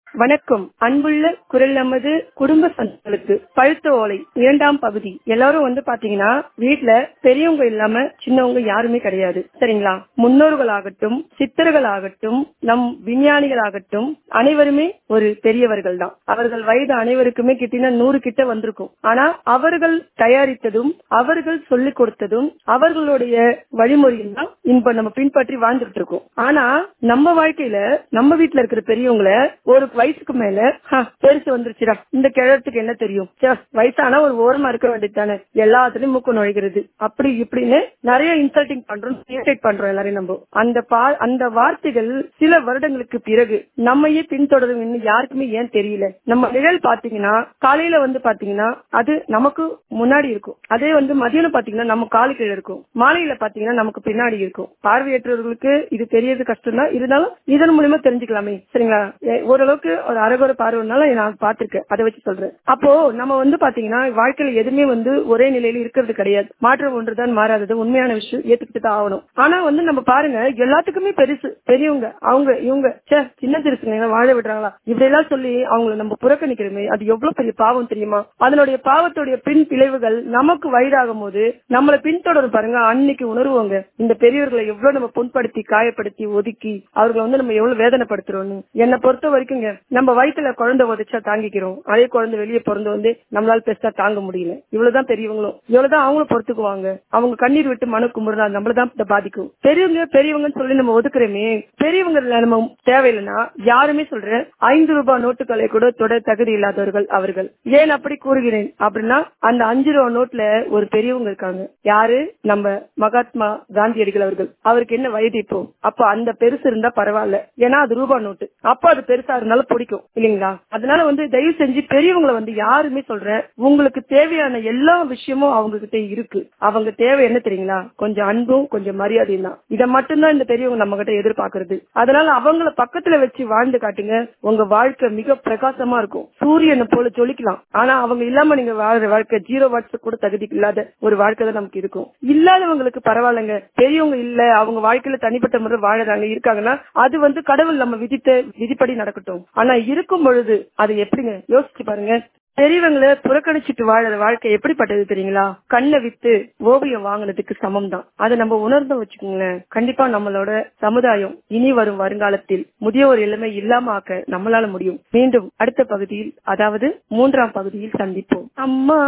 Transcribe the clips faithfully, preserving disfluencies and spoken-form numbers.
வணக்கம். அன்புள்ள குரல் நமது குடும்ப சொந்தங்களுக்கு பழுத்த ஓலை இரண்டாம் பகுதி. எல்லாரும் வந்து பாத்தீங்கன்னா வீட்டுல பெரியவங்க இல்லாம சின்னவங்க யாருமே கிடையாது. சரிங்களா? முன்னோர்களாகட்டும், சித்தர்களாகட்டும், நம் விஞ்ஞானிகளாகட்டும் அனைவருமே ஒரு பெரியவர்கள் தான். அவர்கள் வயது அனைவருக்குமே கிட்டத்தட்ட நூறு கிட்ட வந்திருக்கும். ஆனா அவர்கள் தயாரித்ததும் அவர்கள் சொல்லிக் கொடுத்ததும் அவர்களுடைய வழிமுறையில் தான் இப்ப நம்ம பின்பற்றி வாழ்ந்துட்டு இருக்கோம். ஆனா நம்ம வாழ்க்கையில நம்ம வீட்டுல இருக்கிற பெரியவங்கள ஒரு வயசுக்கு மேல பெருசு வந்துருச்சுடா, இந்த கிழத்துக்கு என்ன தெரியும், வயசானா ஒரு ஓரமா இருக்க வேண்டியதானே, எல்லாத்துலயும் மூக்கு நுழைகிறது, அப்படி இப்படின்னு நிறைய இன்சல்டிங் பண்றோம், இரிட்டேட் பண்றோம் எல்லாரையும். நம்ம அந்த அந்த வார்த்தைகள் சில வருடங்களுக்கு பிறகு நம்மையே பின்தொடரும் யாருக்குமே ஏன் தெரியல. நம்ம நிழல் பாத்தீங்கன்னா காலையில வந்து பாத்தீங்கன்னா அது நமக்கு முன்னாடி இருக்கும், அதே வந்து மதியம் பாத்தீங்கன்னா நம்ம காலு கீழே இருக்கும், மாலையில பாத்தீங்கன்னா நமக்கு பின்னாடி இருக்கும். பார்வையற்றவர்களுக்கு இது தெரியறது கஷ்டம் தான், இருந்தாலும் இதன் மூலமா தெரிஞ்சுக்கலாமே. சரிங்களா? ஓரளவுக்கு ஒரு அரகுற பார்வைனால நான் பாத்திருக்கேன், அதை வச்சு சொல்றேன். அப்போ நம்ம வந்து பாத்தீங்கன்னா வாழ்க்கையில எதுவுமே வந்து ஒரே நிலையில இருக்கிறது கிடையாது. மாற்றம் ஒன்றுதான் மாறாதது, உண்மையான விஷயம் ஏத்துக்கிட்டு தான் ஆகணும். ஆனா வந்து நம்ம பாருங்க, எல்லாத்துக்குமே பெருசு பெரியவங்க, அவங்க இவங்க சின்ன சிறுசுங்க வாழ விடுறாங்களா இப்படி எல்லாம் சொல்லி அவங்களை நம்ம புறக்கணிக்கிறோமே, அது எவ்வளவு பெரிய பாவம் தெரியுமா? அதனுடைய பாவத்துடைய பின் விளைவுகள் நமக்கு வயதாகும் போது நம்மளை பின்தொடரும் பாருங்க, அன்னைக்கு உணர்வோங்க இந்த பெரியவர்களை எவ்வளவு நம்ம புண்படுத்தி காயப்படுத்தி ஒதுக்கி அவர்களை வந்து நம்ம எவ்வளவு வேதனைப்படுத்துறோம். என்னை பொறுத்த வரைக்குங்க, நம்ம வயிற்றுல குழந்தை உதச்சா தாங்கிக்கிறோம், அதே குழந்தை வெளியே பிறந்து வந்து நம்மளால பெருசா தாங்க முடியல. இவ்வளவுதான் பெரியவங்களும், இவ்வளவுதான் அவங்களும் பொறுத்துக்குவாங்க. அவங்க கண்ணீர் விட்டு மனு கும்பிடுறா நம்மளதான் பாதிக்கும். பெரியவங்க பெரியவங்கன்னு சொல்லி நம்ம ஒதுக்குறோமே, பெரியவங்க நம்ம தேவையில்லைன்னா யாருமே சொல்ற ஐந்து ரூபாய் நோட்டுகளை கூட தொட தகுதி இல்லாதவர்கள் அவர்கள். ஏன் அப்படி கூறுகிறேன் அப்படின்னா, அந்த அஞ்சு ரூபாய் நோட்ல ஒரு பெரியவங்க இருக்காங்க. யாரு? நம்ம மகாத்மா காந்தியடிகள் அவர்கள். அவருக்கு என்ன வயது இப்போ? அப்ப அந்த பெருசு இருந்தா பரவாயில்ல, ஏன்னா அது ரூபாய் நோட்டு, அப்ப அது பெருசா இருந்தாலும் பிடிக்கும் இல்லைங்களா? அதனால வந்து தயவு செஞ்சு பெரியவங்களை வந்து யாருமே சொல்ற உங்களுக்கு தேவையான எல்லா விஷயமும் அவங்க கிட்ட இருக்கு. அவங்க தேவை என்ன தெரியுங்களா? கொஞ்சம் அன்பும் கொஞ்சம் மரியாதையும் தான். இதை மட்டும்தான் இந்த பெரியவங்க நம்ம கிட்ட எதிர்பார்க்கறது. அதனால அவங்கள பக்கத்துல வச்சு வாழ்ந்து காட்டுங்க, உங்க வாழ்க்கை மிக பிரகாசமா இருக்கும், சூரியனை போல ஜொலிக்கலாம். ஆனா அவங்க இல்லாம நீங்க வாழ்ற வாழ்க்கை ஜீரோ வாட்ஸ் கூட தகுதி இல்லாத ஒரு வாழ்க்கை தான் நமக்கு இருக்கும். இல்லாதவங்களுக்கு பரவாயில்லைங்க, பெரியவங்க இல்ல அவங்க வாழ்க்கையில தனிப்பட்ட முறை வாழறாங்க இருக்காங்கன்னா அது வந்து கடவுள் நம்ம விதித்த விதிப்படி நடக்கட்டும். ஆனா இருக்கும் பொழுது அது எப்படிங்க யோசிச்சு பாருங்க. பெரியவங்களை புறக்கணிச்சுட்டு வாழற வாழ்க்கை எப்படிப்பட்டது தெரியுங்களா? கண்ணை வித்து ஓவியம் வாங்கினதுக்கு சமம் தான். அதை நம்ம உணர்ந்து வச்சுக்கோங்களேன். கண்டிப்பா நம்மளோட சமுதாயம் இனி வரும் வருங்காலத்தில் முதியோர் இளமை இல்லாம ஆக்க நம்மளால முடியும். மீண்டும் அடுத்த பகுதியில், அதாவது மூன்றாம் பகுதியில் சந்திப்போம். அம்மா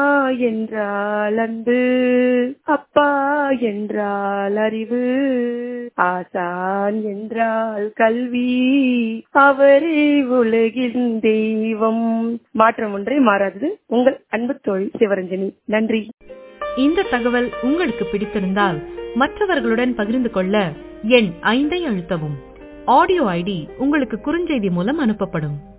என்றால் அன்பு, அப்பா என்றால் அறிவு, ஆசான் என்றால் கல்வி, அவரே உலகின் தெய்வம். மாற்றம் ஒன்றே மாறாதது. உங்கள் அன்பு தோழி சிவரஞ்சனி. நன்றி. இந்த தகவல் உங்களுக்கு பிடித்திருந்தால் மற்றவர்களுடன் பகிர்ந்து கொள்ள எண் ஐந்தை அழுத்தவும். ஆடியோ ஐடி உங்களுக்கு குறுஞ்செய்தி மூலம் அனுப்பப்படும்.